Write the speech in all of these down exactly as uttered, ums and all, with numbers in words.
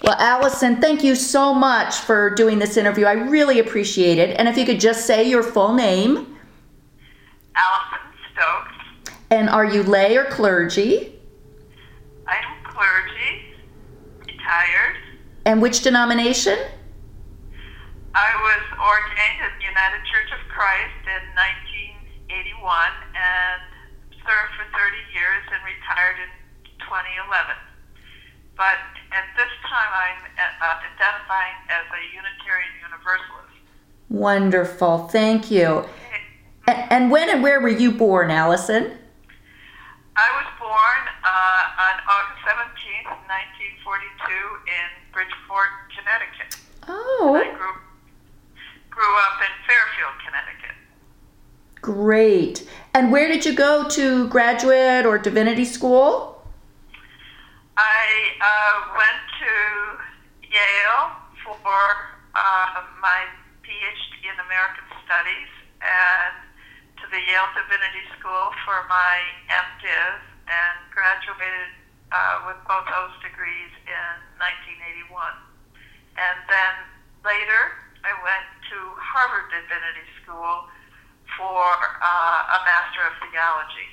Well, Allison, thank you so much for doing this interview. I really appreciate it. And if you could just say your full name. Allison Stokes. And are you lay or clergy? I'm clergy, retired. And which denomination? I was ordained in the United Church of Christ in nineteen eighty-one and served for thirty years and retired in twenty eleven. But at this time, I'm uh, identifying as a Unitarian Universalist. Wonderful. Thank you. And, and when and where were you born, Allison? I was born uh, on August seventeenth, nineteen forty-two in Bridgeport, Connecticut. Oh. I grew, grew up in Fairfield, Connecticut. Great. And where did you go to graduate or divinity school? I uh, went to Yale for uh, my P H D in American Studies and to the Yale Divinity School for my MDiv and graduated uh, with both those degrees in nineteen eighty-one. And then later I went to Harvard Divinity School for uh, a Master of Theology.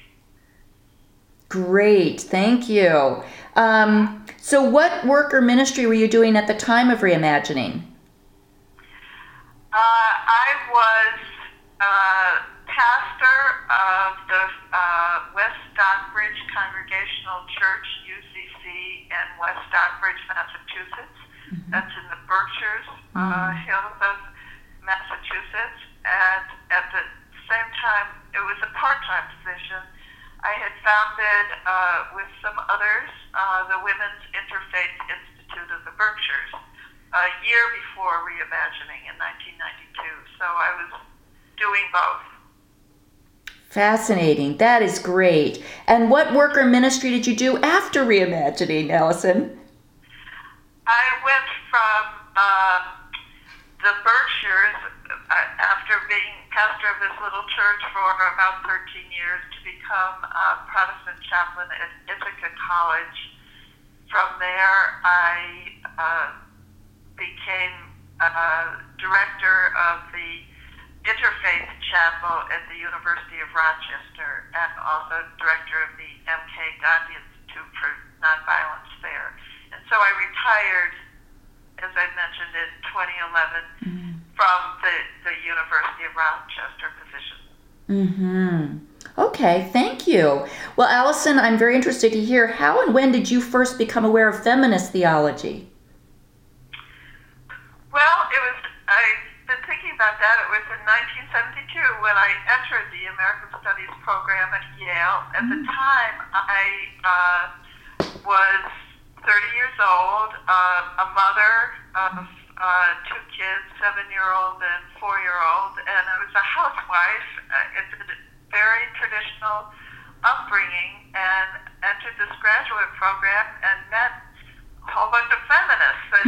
Great, thank you. Um, so what work or ministry were you doing at the time of Reimagining? Uh, I was uh, pastor of the uh, West Stockbridge Congregational Church, U C C, in West Stockbridge, Massachusetts. Mm-hmm. That's in the Berkshires uh, mm-hmm. Hills of Massachusetts. And at the same time, it was a part-time position. I had founded, uh, with some others, uh, the Women's Interfaith Institute of the Berkshires a year before Reimagining in nineteen ninety-two. So I was doing both. Fascinating. That is great. And what work or ministry did you do after Reimagining, Allison? I went from uh, the Berkshires, uh, after being pastor of this little church for about thirteen years, to become a Protestant chaplain at Ithaca College. From there, I uh, became uh, director of the Interfaith Chapel at the University of Rochester and also director of the M K Gandhi Institute for Nonviolence there. And so I retired, as I mentioned, in twenty eleven mm-hmm. from the, the University of Rochester position. Mm-hmm. Okay, thank you. Well, Allison, I'm very interested to hear how and when did you first become aware of feminist theology? Well, it was, I've been thinking about that. It was in nineteen seventy-two when I entered the American Studies program at Yale. At mm-hmm. the time, I uh, was thirty years old, uh, a mother of uh, two kids, seven-year-old and four-year-old, and I was a housewife. Uh, it's a very traditional upbringing, and entered this graduate program and met a whole bunch of feminists. And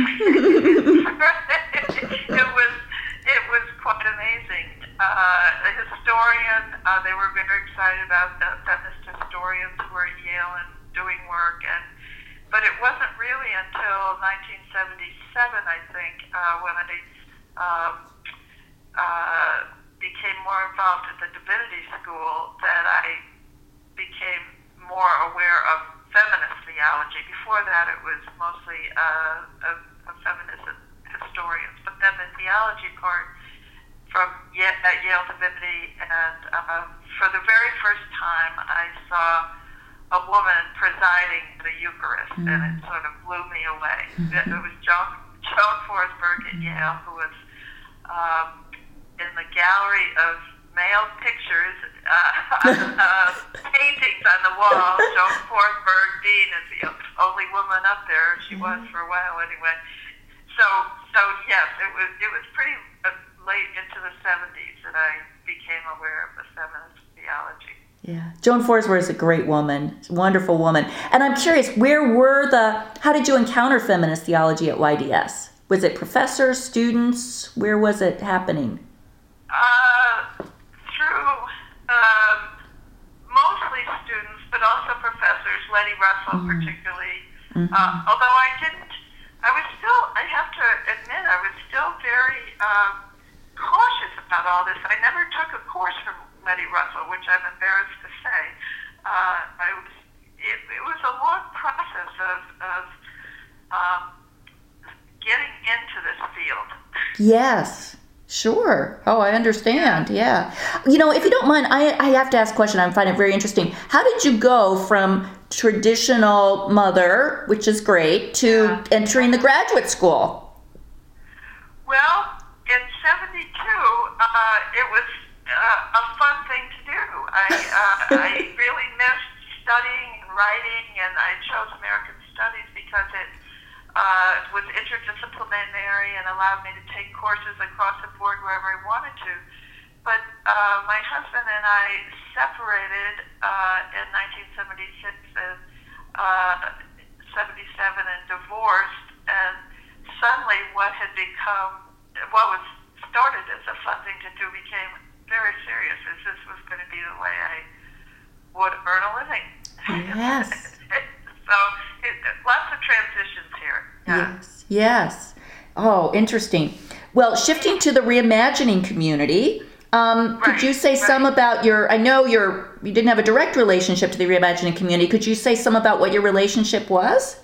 it was it was quite amazing. Uh, a historian, uh, they were very excited about the feminist historians who were at Yale and doing work, and but it wasn't really until nineteen seventy-seven, I think, uh, when I um, uh, became more involved at the Divinity School that I became more aware of feminist theology. Before that, it was mostly uh, of, of feminist historians. But then the theology part from Yale, at Yale Divinity, and uh, for the very first time, I saw a woman presiding the Eucharist, mm. and it sort of blew me away. It, it was Joan, Joan Forsberg at Yale, who was um, in the gallery of male pictures, uh, uh, paintings on the wall. Joan Forsberg Dean is the only woman up there. She was for a while anyway. So, so yes, it was it was pretty uh, late into the seventies that I became aware of the feminist theology. Yeah, Joan Forsberg is a great woman, wonderful woman. And I'm curious, where were the? How did you encounter feminist theology at Y D S? Was it professors, students? Where was it happening? Uh, through um, mostly students, but also professors. Lenny Russell, mm. particularly. Mm-hmm. Uh, although I didn't, I was which I'm embarrassed to say. Uh, I was, it, it was a long process of, of um, getting into this field. Yes. Sure. Oh, I understand. Yeah. You know, if you don't mind, I, I have to ask a question. I find it very interesting. How did you go from traditional mother, which is great, to Yeah. entering the graduate school? Well, in seventy-two, uh, it was uh, a fun thing to do. I, uh, I really missed studying and writing, and I chose American Studies because it uh, was interdisciplinary and allowed me to take courses across the board wherever I wanted to. But uh, my husband and I separated uh, in nineteen seventy-six and uh, seventy-seven and divorced, and suddenly what had become, what was started as a fun thing to do became very serious, as this was going to be the way I would earn a living. Yes. So it, lots of transitions here. Yeah. Yes. Yes. Oh, interesting. Well, shifting to the reimagining community, um, Right, could you say right. some about your, I know you're, you didn't have a direct relationship to the reimagining community. Could you say some about what your relationship was?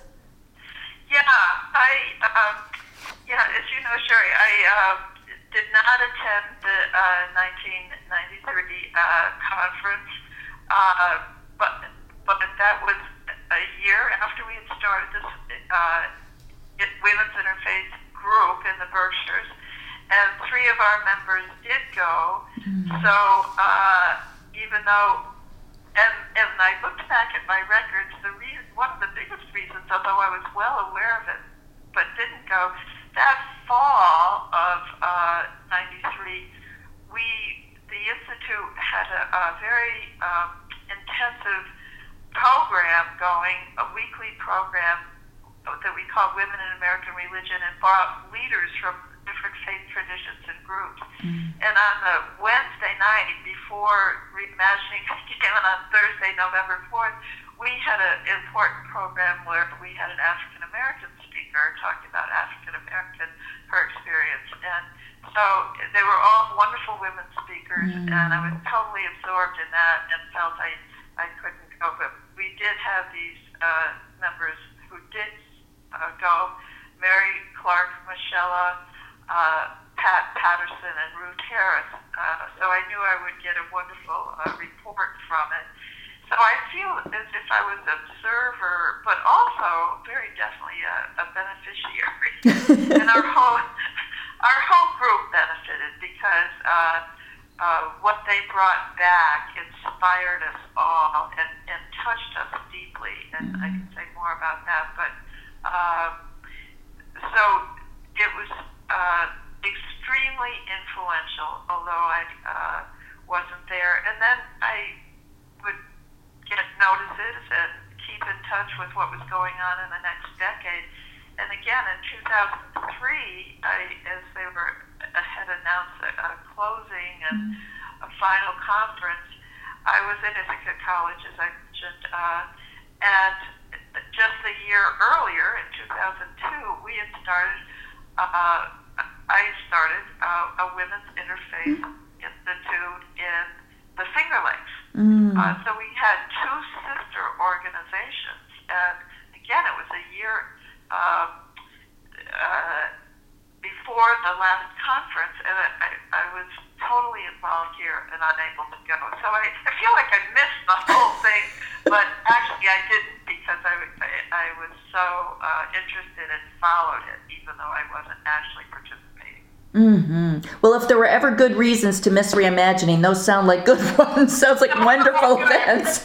Yeah, I, um, yeah, as you know, Sherry, I uh, did not attend the uh, nineteen ninety-three uh, conference, uh, but but that was a year after we had started this uh, Women's Interfaith group in the Berkshires, and three of our members did go. Mm-hmm. So uh, even though, and, and I looked back at my records, the reason, one of the biggest reasons, although I was well aware of it, but didn't go, that fall of uh, ninety-three, we, the Institute had a, a very um, intensive program going, a weekly program that we called Women in American Religion, and brought leaders from different faith traditions and groups. Mm. And on the Wednesday night before Reimagining began, on Thursday, November fourth, we had an important program where we had an African American speaker talking about African American, her experience. And so they were all wonderful women speakers, mm. and I was totally absorbed in that and felt I, I couldn't go. But we did have these uh, members who did uh, go, Mary Clark, Michelle, uh, Pat Patterson, and Ruth Harris. Uh, so I knew I would get a wonderful uh, report from it. So I feel as if I was an observer, but also very definitely a, a beneficiary. And our whole our whole group benefited because uh, uh, what they brought back inspired us all and, and touched us deeply. And mm-hmm. I can say more about that. But um, so it was uh, extremely influential, although I uh, wasn't there. And then I would get notices and keep in touch with what was going on in the next decade. And again, in two thousand three, I, as they were had announced a, a closing and mm-hmm. a final conference, I was in Ithaca College, as I mentioned, uh, and just a year earlier, in two thousand two, we had started, uh, I started uh, a Women's Interfaith mm-hmm. Institute in the Finger Lakes. Mm. Uh, so we had two sister organizations, and again, it was a year um, uh, before the last conference, and I, I was totally involved here and unable to go. So I, I feel like I missed the whole thing, but actually I didn't, because I, I, I was so uh, interested and followed it, even though I wasn't actually participating. Mm-hmm. Well, if there were ever good reasons to miss Reimagining, those sound like good ones. Sounds like wonderful events.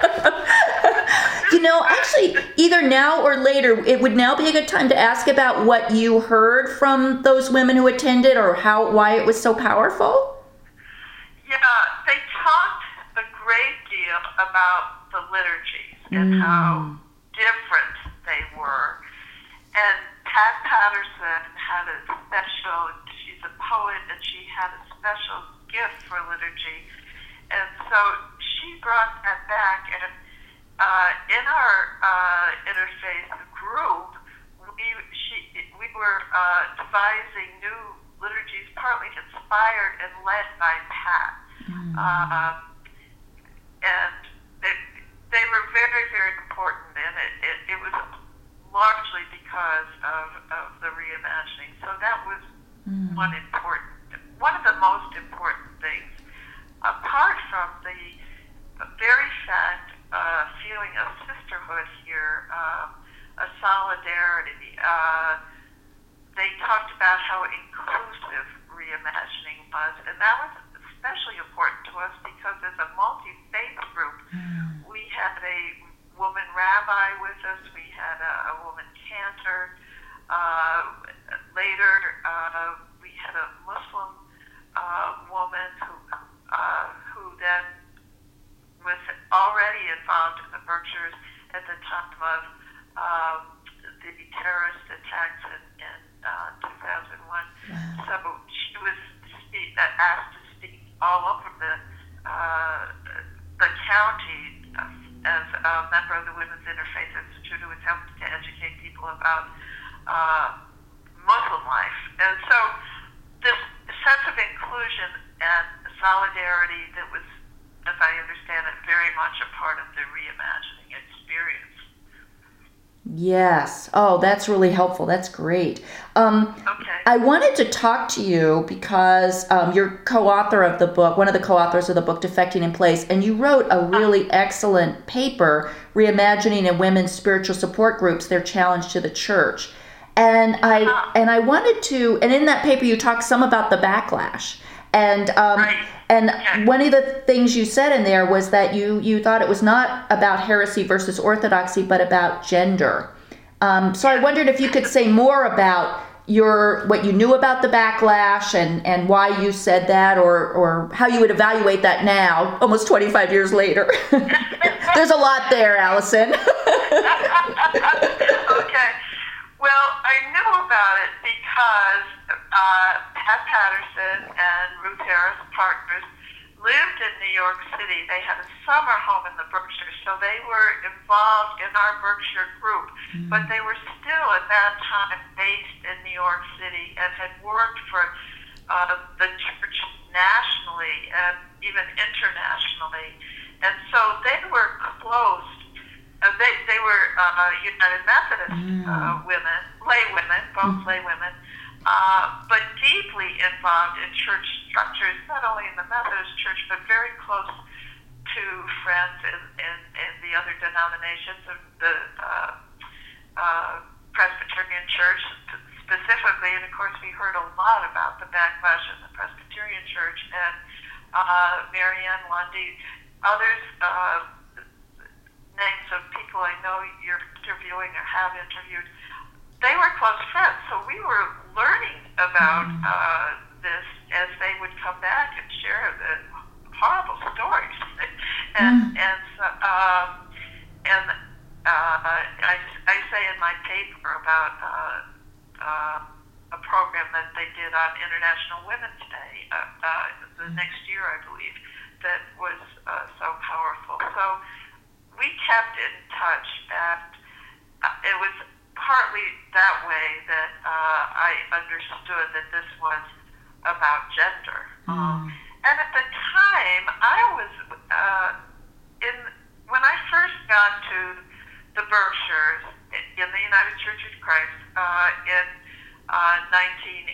You know, actually, either now or later, it would now be a good time to ask about what you heard from those women who attended, or how, why it was so powerful. Yeah, they talked a great deal about the liturgies and mm. how different they were. And Pat Patterson had a special, she's a poet, and she had a special gift for liturgy. And so she brought that back, and uh, in our uh, interfaith group, we, she, we were uh, devising new liturgies, partly inspired and led by Pat. Mm. Um, and they, they were very, very important, and it, it, it was largely because of, of the reimagining. So that was mm. one important, one of the most important things, apart from the very fact uh, feeling of sisterhood here, um, a solidarity. Uh, they talked about how inclusive reimagining was, and that was especially important to us because as a multi-faith group, mm. we had a woman rabbi with us, we had a, a woman cantor, uh, later uh, we had a Muslim uh, woman who, uh, who then was already involved in the Berkshires at the time of um, the terrorist attacks in, in uh, two thousand one. Wow. So she was speak, uh, asked to speak all over the uh, the county as a member of the Women's Interfaith Institute, who was helping to educate people about uh, Muslim life. And so this sense of inclusion and solidarity that was, as I understand it, very much a part of the reimagining experience. Yes. Oh, that's really helpful. That's great. Um, okay. I wanted to talk to you because um, you're co-author of the book, one of the co-authors of the book, Defecting in Place, and you wrote a really excellent paper, Reimagining in Women's Spiritual Support Groups, Their Challenge to the Church. And I uh-huh. and I wanted to, and in that paper you talk some about the backlash. And um, right. and okay. one of the things you said in there was that you, you thought it was not about heresy versus orthodoxy, but about gender. Um, so I wondered if you could say more about your what you knew about the backlash and, and why you said that, or, or how you would evaluate that now, almost twenty-five years later. There's a lot there, Allison. Okay. Well, I knew about it because uh, Pat Patterson and Ruth Harris, partners, lived in New York City. They had a summer home in the Berkshires, so they were involved in our Berkshire group, mm-hmm. but they were still at that time based in New York City and had worked for uh, the church nationally and even internationally. And so they were close. Uh, they, they were uh, United Methodist mm. uh, women, lay women, both mm. lay women, uh, but deeply involved in church structures, not only in the Methodist Church, but very close to friends in, in, in the other denominations of the uh, uh, Presbyterian Church specifically. And of course, we heard a lot about the backlash in the Presbyterian Church, and uh, Marianne Lundy, others, uh, names of people I know you're interviewing or have interviewed, they were close friends. So we were learning about uh, this as they would come back and share the horrible stories. and mm. and um, and uh, I, I say in my paper about uh, uh, a program that they did on International Women's Day uh, uh, the next year, I believe, that was uh, so powerful. So we kept in touch, and uh, it was partly that way that uh, I understood that this was about gender. Mm. Um, and at the time, I was uh, in when I first got to the Berkshires in the United Church of Christ uh, in uh, nineteen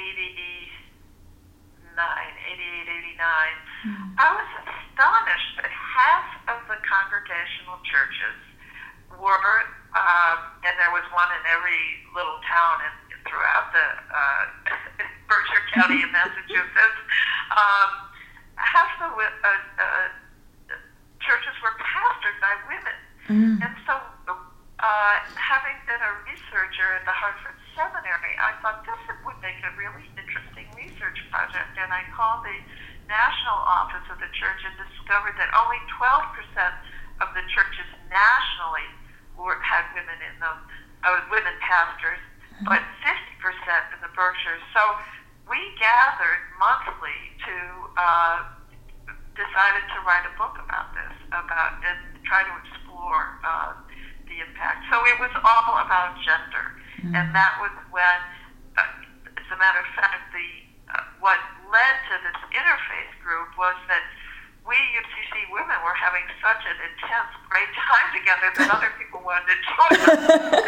eighty-nine, eighty-eight, eighty-nine. Mm. I was astonished that half of the congregational churches were, um, and there was one in every little town in, throughout the uh, Berkshire County in Massachusetts, um, half the uh, uh, churches were pastored by women. Mm. And so, uh, having been a researcher at the Hartford Seminary, I thought this would make a really interesting research project, and I called the national office of the church and discovered that only twelve percent of the churches nationally were, had women in them, uh, women pastors, but fifty percent in the Berkshires. So we gathered monthly to uh, decided to write a book about this, about and try to explore uh, the impact. So it was all about gender, mm. and that was when, uh, as a matter of fact, the uh, what led to this interfaith group was that we U C C women were having such an intense, great time together that other people wanted to join us.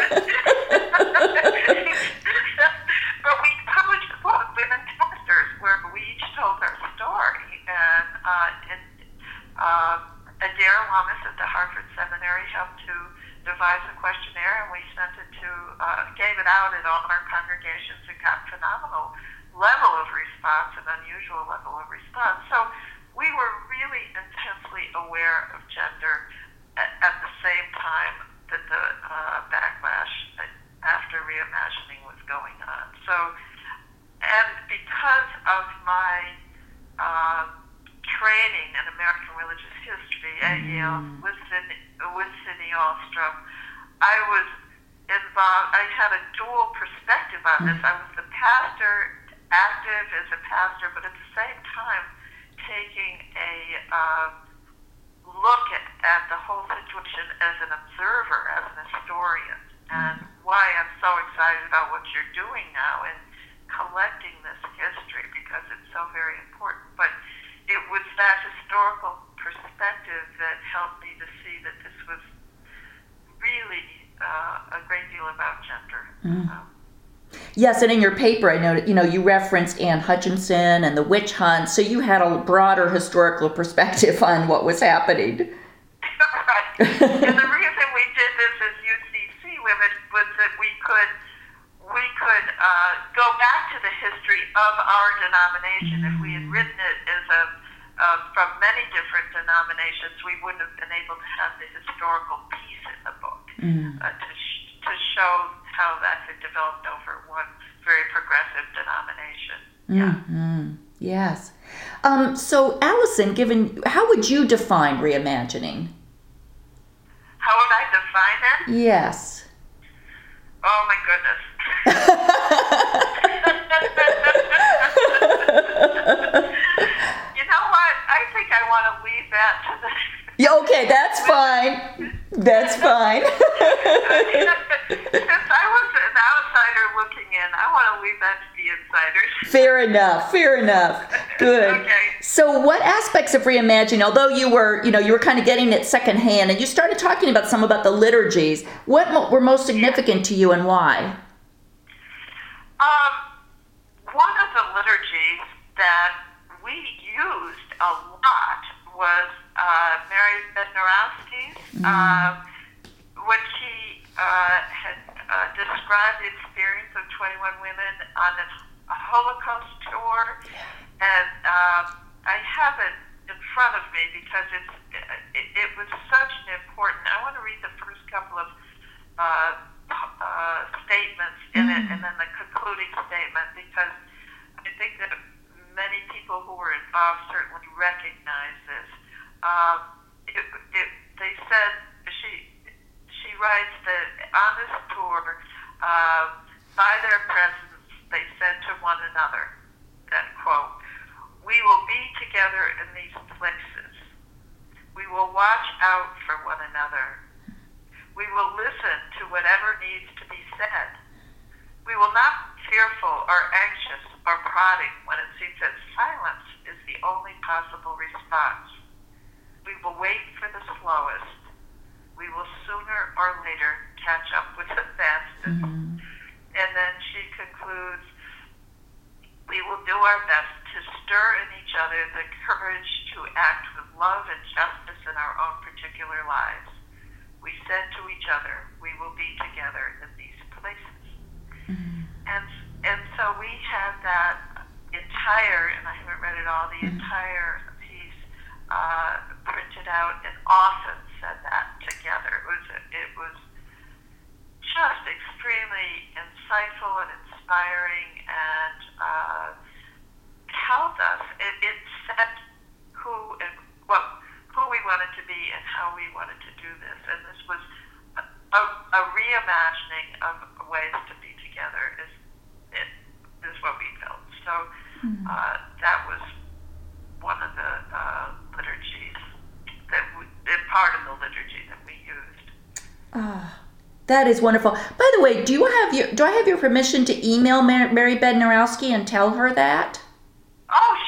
But we published a book, Women Pastors, where we each told our story. And, uh, and uh, Adair Lamas at the Harvard Seminary helped to devise a questionnaire, and we sent it to, uh, gave it out at all our congregations and got phenomenal level of response, an unusual level of response. So we were really intensely aware of gender at, at the same time that the uh, backlash after reimagining was going on. So, and because of my uh, training in American religious history at mm. Yale with Sydney, with Sydney Ahlstrom, I was involved, I had a dual perspective on this. I was the pastor, active as a pastor, but at the same time taking a uh, look at, at the whole situation as an observer, as an historian, and why I'm so excited about what you're doing now in collecting this history, because it's so very important. But it was that historical perspective that helped me to see that this was really uh, a great deal about gender. Mm. Um, Yes, and in your paper, I noted, you know, you referenced Anne Hutchinson and the witch hunt, so you had a broader historical perspective on what was happening. Right. And the reason we did this as U C C women was that we could we could uh, go back to the history of our denomination. Mm-hmm. If we had written it as a uh, from many different denominations, we wouldn't have been able to have the historical piece in the book mm-hmm. uh, to sh- to show how that had developed over one very progressive denomination. Yeah. Mm-hmm. Yes. Um, so, Allison, given how would you define reimagining? How would I define it? Yes. Oh my goodness. You know what? I think I want to leave that to the. Yeah, okay, that's fine. That's fine. Since I was an outsider looking in, I want to leave that to the insiders. Fair enough. Fair enough. Good. Okay. So, what aspects of reimagining? Although you were, you know, you were kind of getting it secondhand, and you started talking about some about the liturgies. What mo- were most significant to you, and why? Um, one of the liturgies that we used a lot was uh, Mary Bednarowski's, mm. uh, when she uh, had uh, described the experience of twenty-one women on a Holocaust tour, and um, I have it in front of me because it's it, it was such an important. I want to read the first couple of uh, uh, statements in mm. it, and then the concluding statement, because I think that many people who were involved certainly recognize this. Um, it, it, they said, she she writes that on this tour, uh, by their presence, they said to one another, that quote, "We will be together in these places. We will watch out for one another. We will listen to whatever needs to be said. We will not be fearful or anxious or prodding when it seems that silence is the only possible response. We will wait for the slowest. We will sooner or later catch up with the fastest." Mm-hmm. And then she concludes, "We will do our best to stir in each other the courage to act with love and justice in our own particular lives. We said to each other, we will be together in these places." Mm-hmm. And and so we had that entire, and I haven't read it all, the mm-hmm. entire piece uh, printed out, and often said that together. It was it was just extremely insightful and inspiring, and uh, held us. It, it set who and what who we wanted to be and how we wanted to do this. And this was a, a, a reimagining of ways to be together. Is it is what we felt. So uh, that was one of the uh, liturgies that we, part of the liturgy that we used. Ah. That is wonderful. By the way, do you have your do I have your permission to email Mary Bednarowski and tell her that? Oh, sure.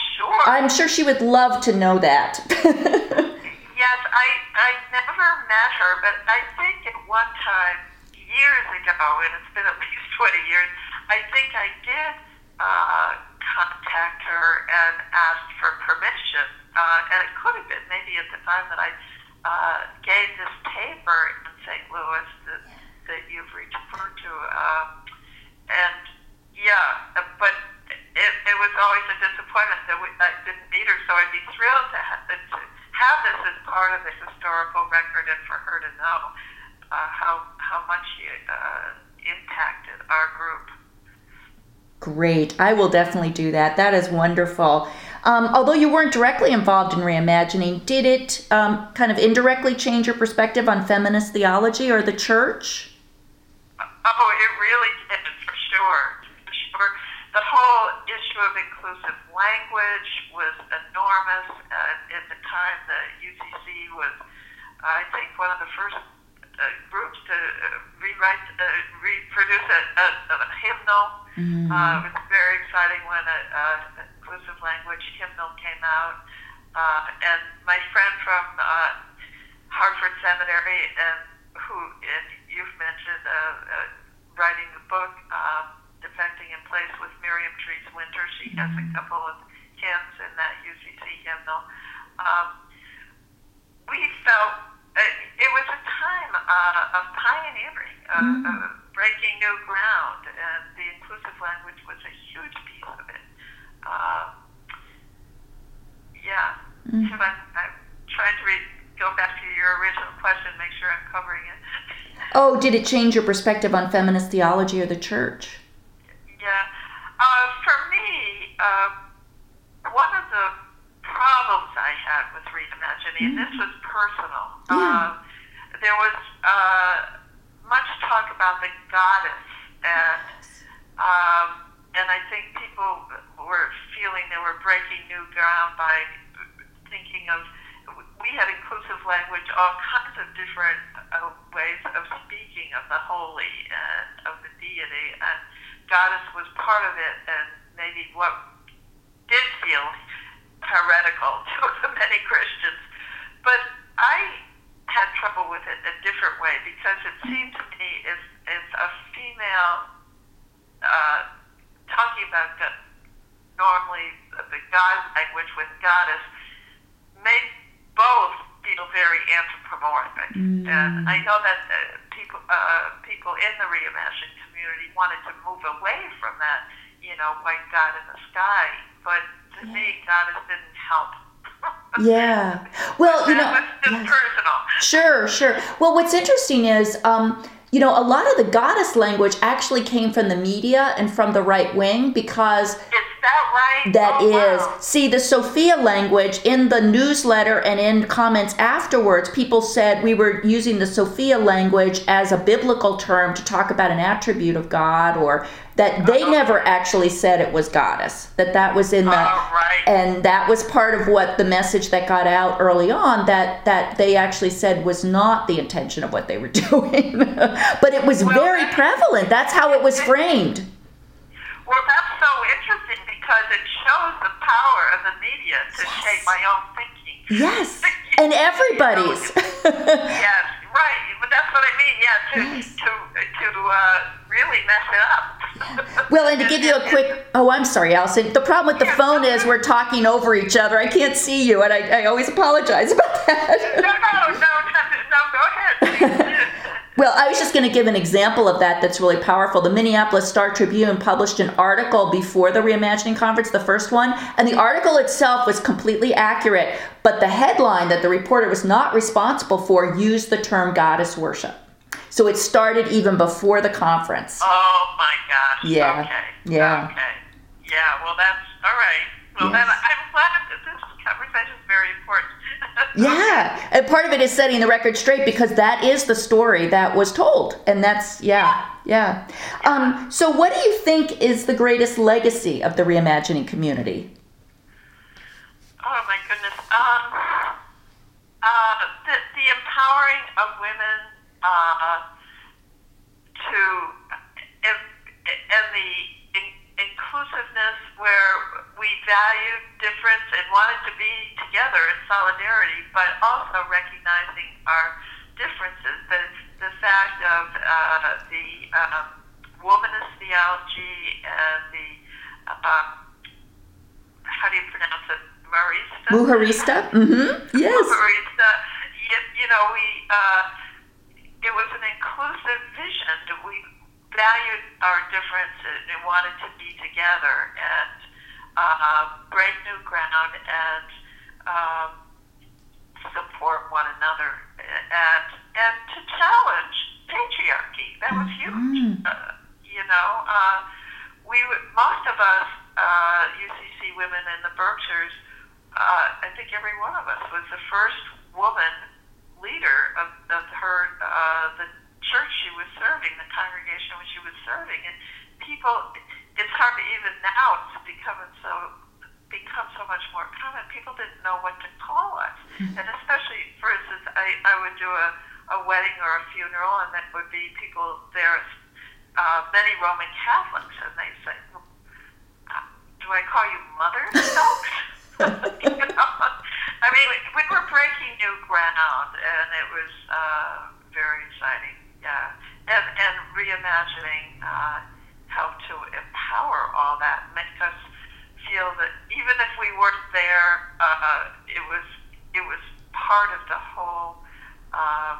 I'm sure she would love to know that. Yes, I, I never met her, but I think at one time, years ago, and it's been at least twenty years, I think I did uh, contact her and asked for permission. Uh, and it could have been maybe at the time that I uh, gave this paper in Saint Louis that, that you've referred to. Um, and yeah, but it, it was always a disappointment that we, I didn't meet her, so I'd be thrilled to have, to have this as part of the historical record and for her to know uh, how, how much she uh, impacted our group. Great. I will definitely do that. That is wonderful. Um, although you weren't directly involved in reimagining, did it um, kind of indirectly change your perspective on feminist theology or the church? Oh, it really did, for sure. For sure. The whole issue of inclusive language was enormous. Uh, at the time, the U C C was, I think, one of the first uh, groups to uh, rewrite, uh, reproduce a, a, a hymnal. Mm-hmm. Uh, it was very exciting when a, a inclusive language hymnal came out. Uh, and my friend from uh, Hartford Seminary, and who and you've mentioned uh, uh, writing the book, um, Defecting in Place with Miriam Trees Winter. She has a couple of hymns in that U C C hymnal. Um, we felt uh, it was a time uh, of pioneering, of, mm-hmm. of breaking new ground, and the inclusive language was a huge piece of it. Um, yeah, mm-hmm. so I'm, I'm trying to read, go back to your original question, make sure I'm covering it. Oh, did it change your perspective on feminist theology or the church? Yeah. Uh, for me, uh, one of the problems I had with reimagining, mm-hmm. and this was personal, yeah. uh, there was uh, much talk about the goddess, and um, and I think people were feeling they were breaking new ground by thinking of, we had inclusive language, all kinds of different uh, ways of speaking of the holy and of the deity, and goddess was part of it, and maybe what did feel heretical to many Christians. But I had trouble with it a different way, because it seemed to me if, if a female uh, talking about the, normally the God language with goddess made both feel very anthropomorphic. Mm. And I know that uh, people uh, people in the reimagined community wanted to move away from that, you know, white God in the sky. But to yeah. me, goddess didn't help. Yeah. Well, you know, that was just yes. personal. Sure, sure. Well, what's interesting is, um, you know, a lot of the goddess language actually came from the media and from the right wing, because... Is that right? That oh, is. Wow. See, the Sophia language in the newsletter and in comments afterwards, people said we were using the Sophia language as a biblical term to talk about an attribute of God, or that they uh-huh. never actually said it was goddess, that that was in the, uh, right. and that was part of what the message that got out early on, that, that they actually said was not the intention of what they were doing. But it was well, very prevalent. That's how it was framed. Well, that's so interesting, because it shows the power of the media to yes. shape my own thinking. Yes, and everybody's. Yes, right. But that's what I mean. Yeah, to yes. to to uh, really mess it up. Well, and to give you a quick, oh, I'm sorry, Allison. The problem with the yeah, phone no, is we're talking over each other. I can't see you, and I, I always apologize about that. No, no, no, no, no, go ahead. Well, I was just going to give an example of that that's really powerful. The Minneapolis Star-Tribune published an article before the Reimagining Conference, the first one, and the article itself was completely accurate, but the headline that the reporter was not responsible for used the term goddess worship. So it started even before the conference. Oh, my gosh. Yeah. Okay. Yeah. Okay. Yeah, well, that's all right. Well, yes. then I'm glad that this conversation is very important. Yeah, and part of it is setting the record straight, because that is the story that was told, and that's yeah, yeah. yeah. Um, so, what do you think is the greatest legacy of the reimagining community? Oh my goodness, um, uh, the, the empowering of women uh, to and, and the in, inclusion inclusiveness where we valued difference and wanted to be together in solidarity, but also recognizing our differences. The, the fact of uh, the um, womanist theology and the, uh, how do you pronounce it, Marista? Mujerista? Mm-hmm. Yes. Mujerista. You, you know, we, uh, it was an inclusive vision. We valued our differences and wanted to be together and uh, break new ground and um, support one another and and to challenge patriarchy. That was huge. Mm-hmm. Uh, you know, uh, we most of us uh, U C C women in the Berkshires. Uh, I think every one of us was the first woman leader of, of her uh, the church she was serving, the congregation which she was serving, and people. It's hard to even now. It's becoming so become so much more common. People didn't know what to call us, mm-hmm. and especially, for instance, I, I would do a, a wedding or a funeral, and there would be people there, uh, many Roman Catholics, and they say, "Do I call you Mother Stokes?" You know? I mean, we were breaking new ground, and it was uh, very exciting. Yeah, and and reimagining uh, how to empower all that, make us feel that even if we weren't there, uh, it was it was part of the whole um,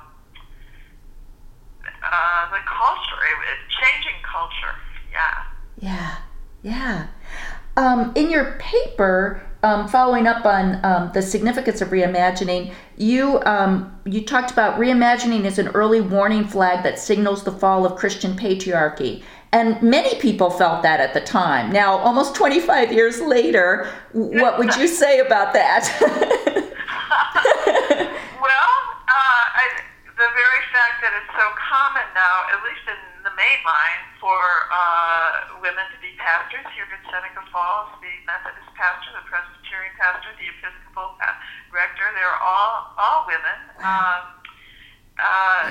uh, the culture, it, it, changing culture. Yeah. Yeah. Yeah. Um, in your paper, um, following up on um, the significance of reimagining, you um, you talked about reimagining as an early warning flag that signals the fall of Christian patriarchy. And many people felt that at the time. Now, almost twenty-five years later, what would you say about that? Well, uh, I, the very fact that it's so common now, at least in the main line, for uh, women to be pastors here in Seneca Falls, the Methodist pastor, the Presbyterian pastor, the Episcopal rector, they're all all women. Um, uh,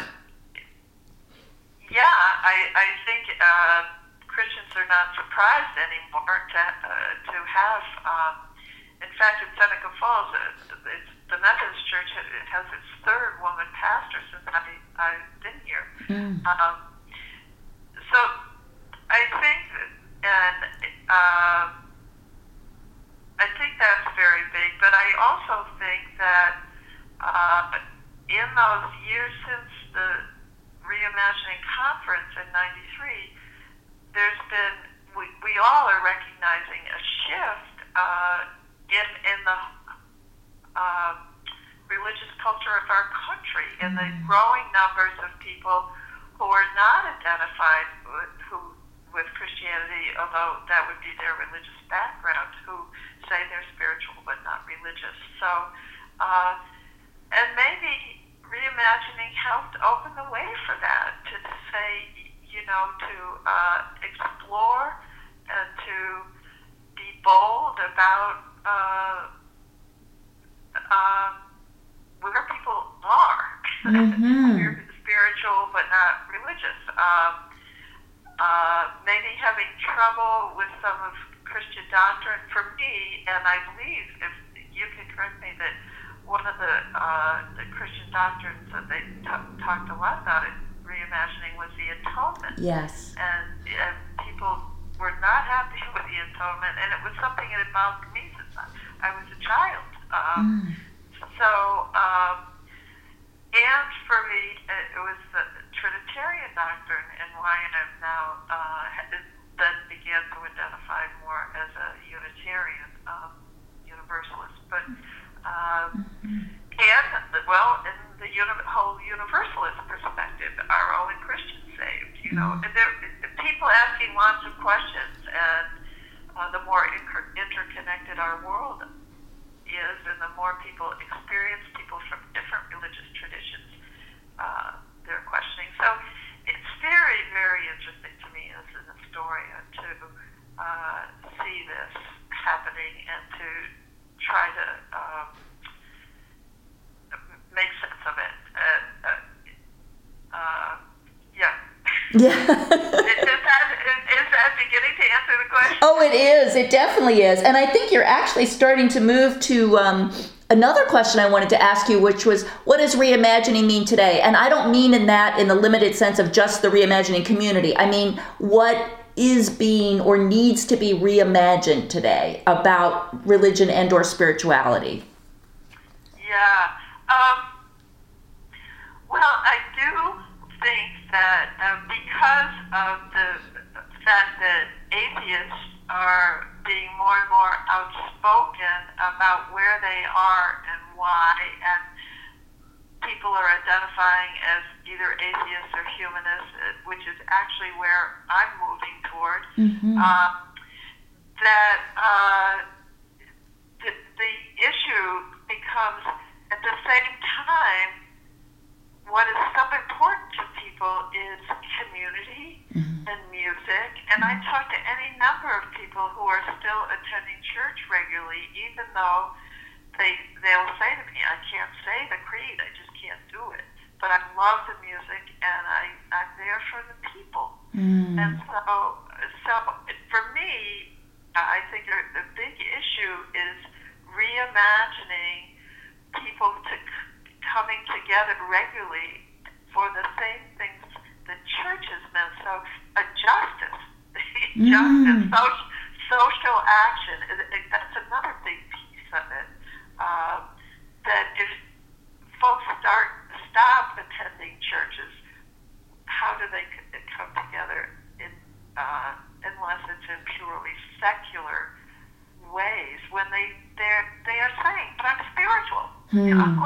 Yeah, I, I think uh, Christians are not surprised anymore to uh, to have. Um, in fact, in Seneca Falls, uh, it's, the Methodist Church it has its third woman pastor since I, I've been here. Mm. Um, so I think, and uh, I think that's very big. But I also think that uh, in those years since the Reimagining Conference in ninety-three, there's been, we, we all are recognizing a shift uh, in, in the uh, religious culture of our country, in the growing numbers of people who are not identified with, who, with Christianity, although that would be their religious background, who say they're spiritual but not religious. So, uh, and maybe reimagining helped open the way for that, to, to say, you know, to uh, explore and to be bold about uh, uh, where people are. Mm-hmm. Spiritual but not religious. Um, uh, maybe having trouble with some of Christian doctrine for me, and I believe, if you can correct me, that one of the, uh, the Christian doctrines that they t- talked a lot about in reimagining was the atonement. Yes. And, and people were not happy with the atonement, and it was something that involved me since I was a child. Um, mm. So, um, and for me, it was the Trinitarian doctrine, and why I'm now uh, then began to identify more as a Unitarian, um, Universalist. But Um, mm-hmm. And, well, in the uni- whole Universalist perspective, are only Christians saved? You know, mm-hmm. and there, people asking lots of questions, and uh, the more inter- interconnected our world is, and the more people experience people from different religious traditions, uh, they're questioning. So it's very, very interesting to me as an historian to uh, see this happening and to try to um, make sense of it. Uh, uh, uh, yeah. Yeah. is, is, that, is, is that beginning to answer the question? Oh, it is. It definitely is. And I think you're actually starting to move to um, another question I wanted to ask you, which was, what does reimagining mean today? And I don't mean in that in the limited sense of just the reimagining community. I mean, what is being or needs to be reimagined today about religion and or spirituality? Yeah. Um, well, I do think that uh, because of the fact that atheists are being more and more outspoken about where they are and why, and people are identifying as either atheists or humanists, which is actually where I'm moving toward, mm-hmm. uh, that uh, the, the issue becomes, at the same time, what is so important to people is community mm-hmm. and music. And I talk to any number of people who are still attending church regularly, even though they, they'll say to me, I can't say the creed, I just can't do it. But I love the music, and I, I'm there for the people. Mm. And so, so for me, I think the big issue is reimagining people to coming together regularly for the same things the church has meant. So a justice, mm. justice, social, social action, it, it, that's another big piece of it. Uh, that if folks start stop attending churches, how do they come together in, uh, unless it's in purely secular ways when they they're they are saying, but I'm spiritual. Mm. You know?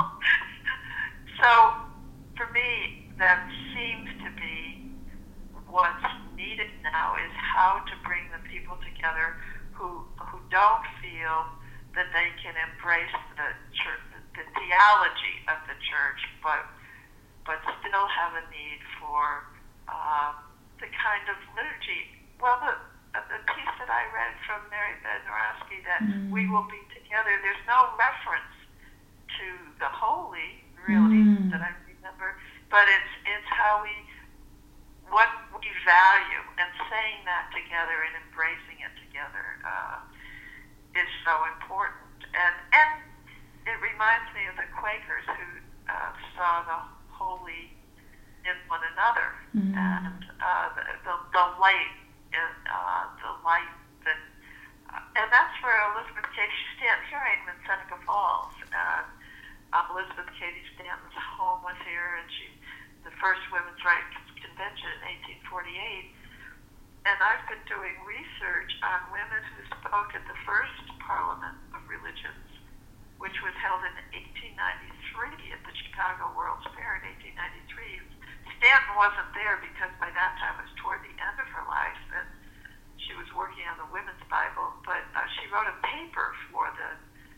So for me, that seems to be what's needed now, is how to bring the people together who who don't feel that they can embrace the church, the theology of the church, but but still have a need for um, the kind of liturgy. Well, the the piece that I read from Mary Bednarowski, that mm. we will be together, there's no reference to the holy, really, mm. that I remember, but it's it's how we, what we value, and saying that together and embracing it together uh, is so important. And and it reminds me of the Quakers who uh, saw the holy in one another, mm. and uh, the, the the light, in, uh, the light that, uh, and that's where Elizabeth Cady Stanton, here I am in Seneca Falls, and uh, Elizabeth Cady Stanton's home was here, and she, the first women's rights convention in eighteen forty-eight, and I've been doing research on women who spoke at the first Parliament of Religions, which was held in eighteen ninety-three at the Chicago World's Fair in eighteen ninety-three. Stanton wasn't there because by that time it was toward the end of her life, and she was working on the Women's Bible, but uh, she wrote a paper for the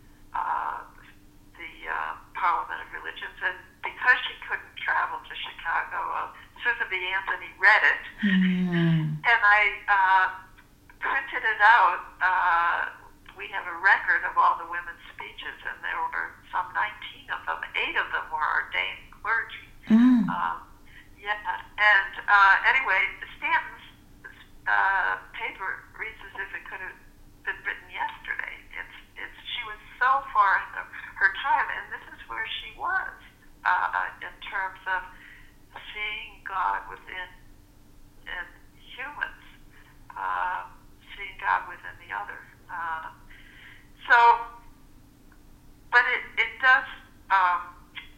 uh, the uh, Parliament of Religions, and because she couldn't travel to Chicago, uh, Susan B. Anthony read it, mm. and I uh, printed it out. Uh, we have a record of all the women's speeches, and there were some nineteen of them. Eight of them were ordained clergy. Mm. Um, yeah, and uh, anyway, Stanton's uh, paper reads as if it could have been written yesterday. It's, it's, she was so far in the, her time, and this is where she was uh, in terms of seeing God within in humans, uh, seeing God within the other. Uh, so, but it, it does, um,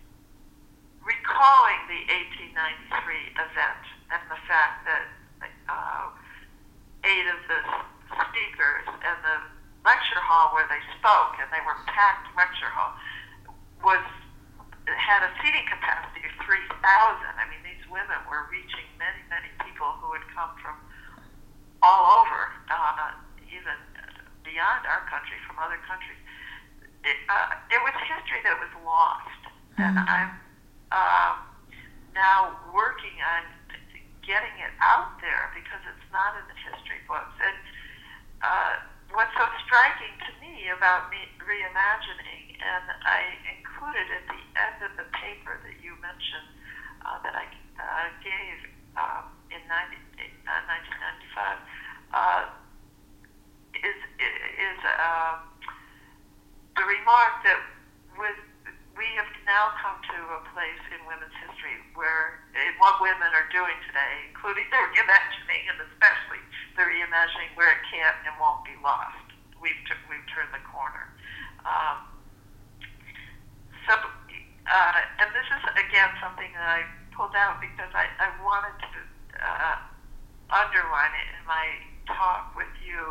recalling the eighteen ninety-three event and the fact that uh, eight of the speakers in the lecture hall where they spoke, and they were packed lecture hall, was had a seating capacity of three thousand. I mean, these women were reaching many, many people who had come from all over, uh, even beyond our country, from other countries. It, uh, it was history that was lost, and I'm Um, now working on getting it out there because it's not in the history books. And uh, what's so striking to me about me reimagining, and I included at the end of the paper that you mentioned uh, that I uh, gave um, in ninety, uh, nineteen ninety-five, uh, uh, the remark that with we have now come to a place in women's history where in what women are doing today, including the reimagining and especially the reimagining where it can't and won't be lost. We've t- we've turned the corner. Um, so, uh, and this is again something that I pulled out because I, I wanted to uh, underline it in my talk with you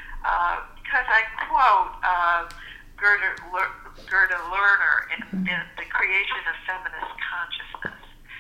uh, because I quote uh, Gerda, Gerda Lerner in, in The Creation of Feminist Consciousness.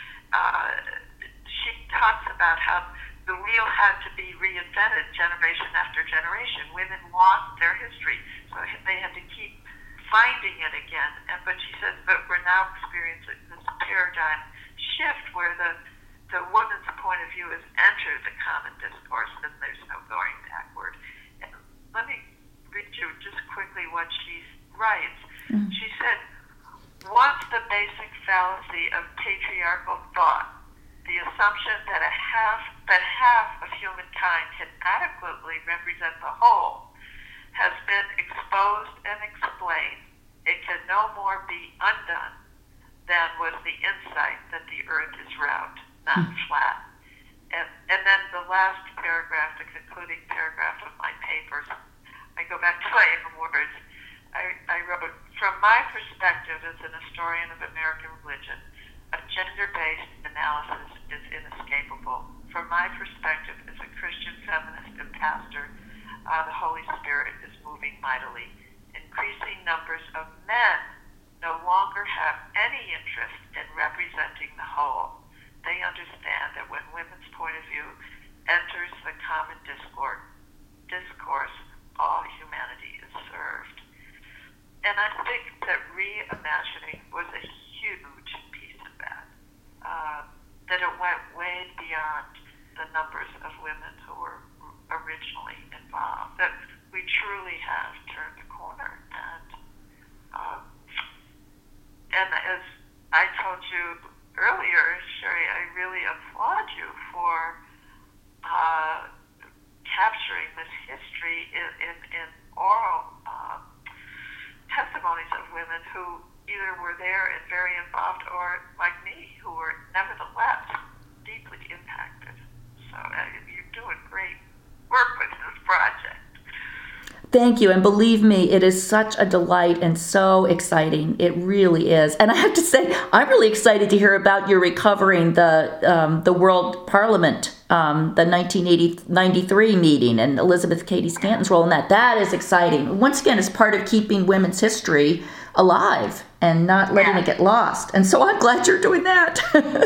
Uh, she talks about how the wheel had to be reinvented generation after generation. Women lost their history, so they had to keep finding it again. And, but she says, but we're now experiencing this paradigm shift where the, the woman's point of view has entered the common discourse and there's no going backward. And let me read you just quickly what she writes. Mm-hmm. She said, once the basic fallacy of patriarchal thought, the assumption that a half that half of humankind can adequately represent the whole, has been exposed and explained, it can no more be undone than was the insight that the earth is round, not flat. And, and then the last paragraph, the concluding paragraph of my papers, I go back to my own words. I, I wrote, from my perspective as an historian of American religion, a gender-based analysis is inescapable. From my perspective as a Christian feminist and pastor, uh, the Holy Spirit is moving mightily. Increasing numbers of men no longer have any interest in representing the whole. They understand that when women's point of view enters the common discourse, discourse, all humanity is served. And I think that reimagining was a huge piece of that. Uh, that it went way beyond the numbers of women who were originally involved. That we truly have turned the corner. And um, and as I told you earlier, Sherry, I really applaud you for uh, capturing this history in, in, in oral uh, testimonies of women who either were there and very involved or, like me, who were nevertheless deeply impacted. So uh, you're doing great work with this project. Thank you. And believe me, it is such a delight and so exciting. It really is. And I have to say, I'm really excited to hear about your recovering the um, the World Parliament, um, the nineteen ninety-three meeting, and Elizabeth Cady Stanton's role in that. That is exciting. Once again, it's part of keeping women's history alive and not letting yeah. it get lost. And so I'm glad you're doing that.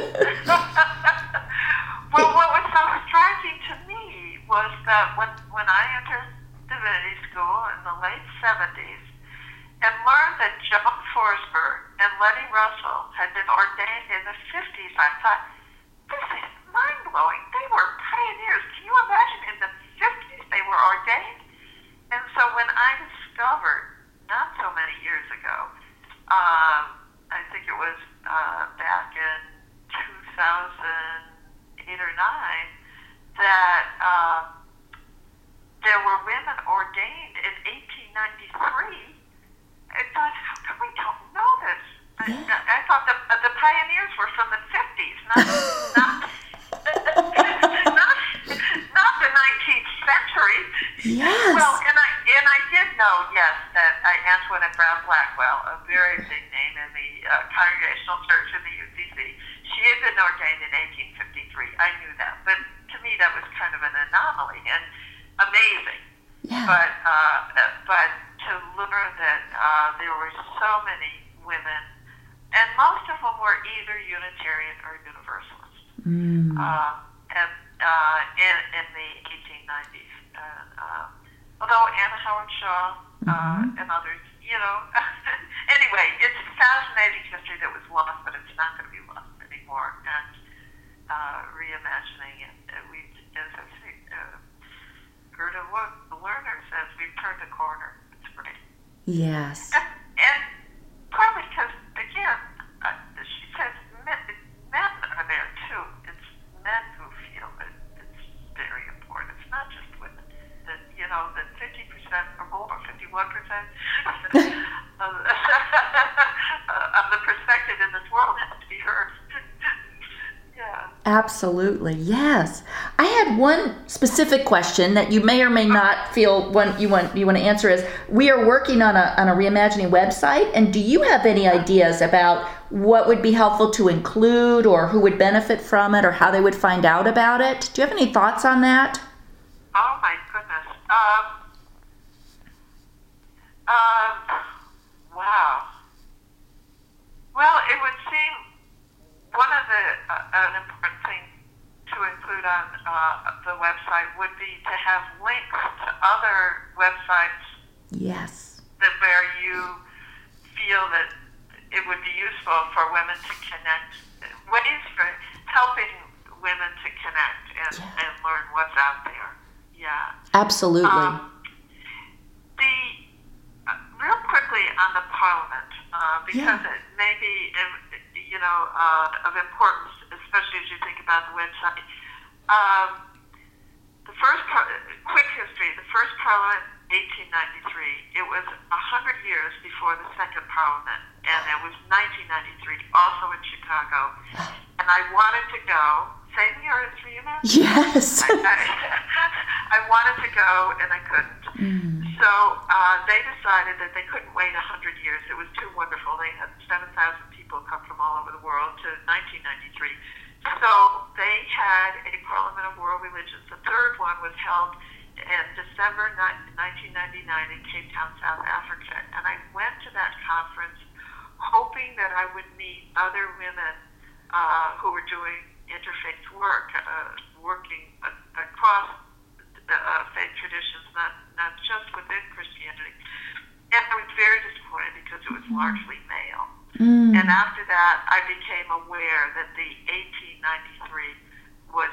Well, what was so striking to me was that when, when I entered divinity school in the late seventies and learned that Joan Forsberg and Letty Russell had been ordained in the fifties, I thought, this is mind-blowing. They were pioneers. Can you imagine in the fifties they were ordained? And so when I discovered, not so many years ago, um, I think it was uh, back in two thousand eight or nine, that um, there were women ordained in eighteen ninety-three. I thought, how come we don't know this? Yeah. I, I thought the, the pioneers were from the fifties, not not, not not the nineteenth century. Yes. Well, and I and I did know, yes, that uh, Antoinette Brown Blackwell, a very big name in the uh, Congregational Church in the U C C, she had been ordained in eighteen fifty-three. I knew that, but to me that was kind of an anomaly and amazing. Yeah. But uh, but to learn that uh, there were so many women, and most of them were either Unitarian or Universalist, mm. uh, and uh, in in the eighteen nineties. And, uh, although Anna Howard Shaw uh, mm-hmm. and others, you know, anyway, it's a fascinating history that was lost, but it's not going to be lost anymore. And uh, reimagining it, uh, we, as I say, uh, Gerda Lerner says, we've turned the corner. It's great. Yes. And, and probably because, again, uh, she says men, men are there too. It's men who feel that it's very important. It's not just women. That, you know, that fifty percent or more, fifty what percent of, of the perspective in this world has to be heard. Yeah. Absolutely, yes. I had one specific question that you may or may not feel one you want you want to answer is, we are working on a on a Reimagining website, and do you have any ideas about what would be helpful to include, or who would benefit from it, or how they would find out about it? Do you have any thoughts on that? Oh my goodness. Um, um, wow. Well, it would seem one of the uh, an important thing to include on uh, the website would be to have links to other websites. Yes. That where you feel that it would be useful for women to connect, ways for helping women to connect and, yeah. and learn what's out there. Yeah. Absolutely. Um, the uh, real quickly on the Parliament, uh, because yeah. it may be, you know, uh, of importance, especially as you think about the website. Um, the first par- quick history. The first Parliament, eighteen ninety-three. It was a hundred years before the second Parliament, and it was nineteen ninety-three, also in Chicago. And I wanted to go. Same year as for you, man? Yes. I, I, I wanted to go, and I couldn't. Mm. So uh, they decided that they couldn't wait a hundred years. It was too wonderful. They had seven thousand people come from all over the world to nineteen ninety-three. So they had a Parliament of World Religions. The third one was held in December nineteen ninety-nine in Cape Town, South Africa. And I went to that conference hoping that I would meet other women uh, who were doing interfaith work, uh, working uh, across uh, faith traditions, not, not just within Christianity. And I was very disappointed because it was largely male. Mm. And after that, I became aware that the eighteen ninety-three was,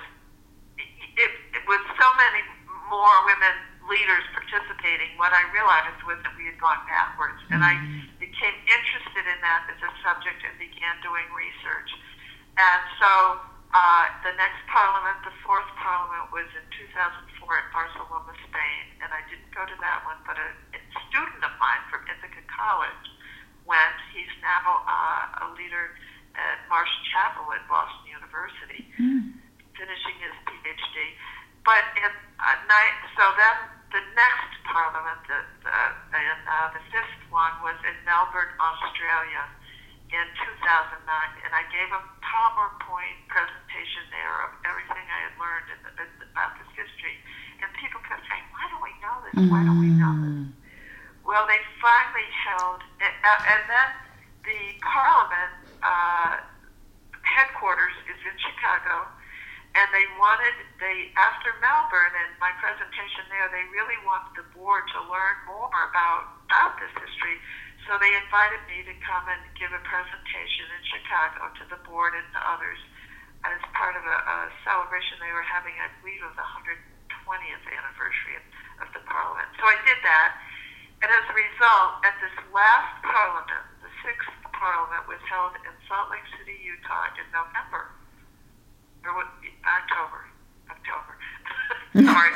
it, it was so many more women leaders participating. What I realized was that we had gone backwards. And I became interested in that as a subject and began doing research. And so uh, the next Parliament, the fourth Parliament, was in two thousand four at Barcelona, Spain. And I didn't go to that one, but a, a student of mine from Ithaca College went. He's now uh, a leader at Marsh Chapel at Boston University, mm. finishing his PhD. But in uh, night, so then the next Parliament, the, the, and, uh, the fifth one, was in Melbourne, Australia in two thousand nine. And I gave a PowerPoint presentation there of everything I had learned in the, in, about this history. And people kept saying, why don't we know this? Why don't we know this? Well, they finally held, uh, and then the Parliament uh, headquarters is in Chicago, and they wanted, they after Melbourne and my presentation there, they really wanted the board to learn more about, about this history. So they invited me to come and give a presentation in Chicago to the board and to others as part of a, a celebration they were having, I believe, of the one hundred twentieth anniversary of, of the Parliament. So I did that. And as a result, at this last Parliament, the sixth Parliament was held in Salt Lake City, Utah in November. Or what, October. October. Sorry.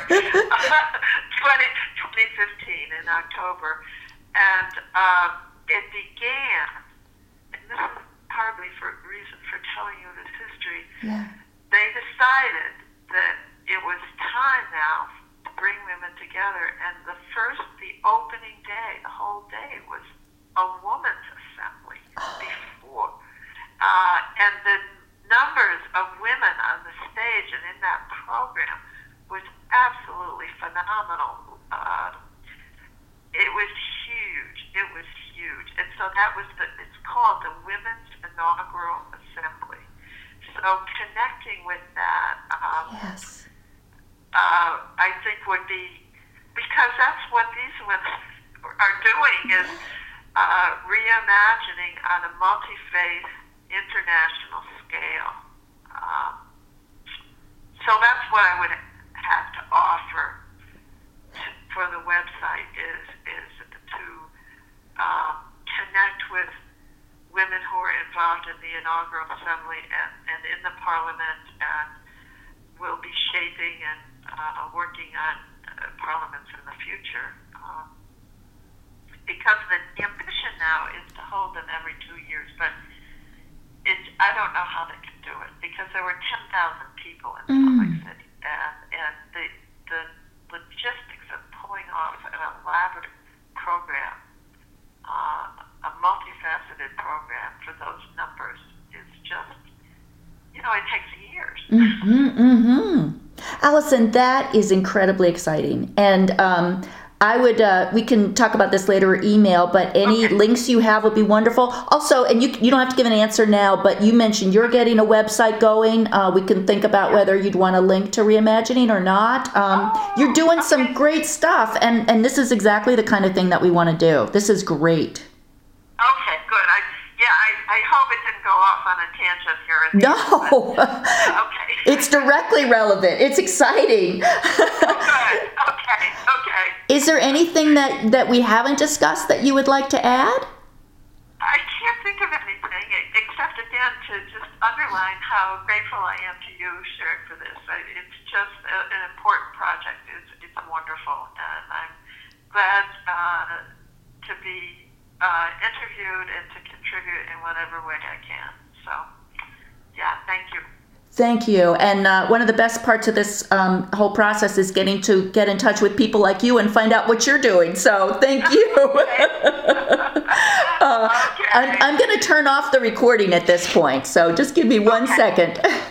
twenty fifteen in October. And um, it began, and this is partly for a reason for telling you this history, yeah. They decided that it was time now bring women together, and the first, the opening day, the whole day was a woman's assembly before, uh, and the numbers of women on the stage and in that program was absolutely phenomenal. Uh, it was huge. It was huge, and so that was the. It's called the Women's Inaugural Assembly. So connecting with that. Um, yes. Uh, I think would be, because that's what these women are doing, is uh, reimagining on a multi-faith international scale. Um, so that's what I would have to offer to, for the website is is to um, connect with women who are involved in the inaugural assembly and, and in the Parliament, and will be shaping and Uh, working on uh, parliaments in the future. Um, hold them every two years, but it, I don't know how they could do it because there were ten thousand people in Salt Lake City, and, and the, the logistics of pulling off an elaborate program, uh, a multifaceted program for those numbers is just, you know, it takes years. Mm-hmm, mm-hmm. Allison, that is incredibly exciting. And um, I would, uh, we can talk about this later or email, but any Okay. links you have would be wonderful. Also, and you you don't have to give an answer now, but you mentioned you're getting a website going. Uh, we can think about whether you'd want to link to Reimagining or not. Um, Oh, you're doing okay. some great stuff, and, and this is exactly the kind of thing that we want to do. This is great. Okay, good. I, yeah, I, I hope it didn't go off on a tangent here. At the No, end, but- okay. it's directly relevant. It's exciting. Oh, good. Okay, okay. Is there anything that, that we haven't discussed that you would like to add? I can't think of anything e- except, again, to just underline how grateful I am to you, Sherrick, for this. I, it's just a, an important project. It's, it's wonderful, and I'm glad uh, to be uh, interviewed and to contribute in whatever way I can. So, yeah, thank you. Thank you. And uh, one of the best parts of this um, whole process is getting to get in touch with people like you and find out what you're doing. So thank you. uh, Okay. I'm, I'm going to turn off the recording at this point. So just give me one Okay. second.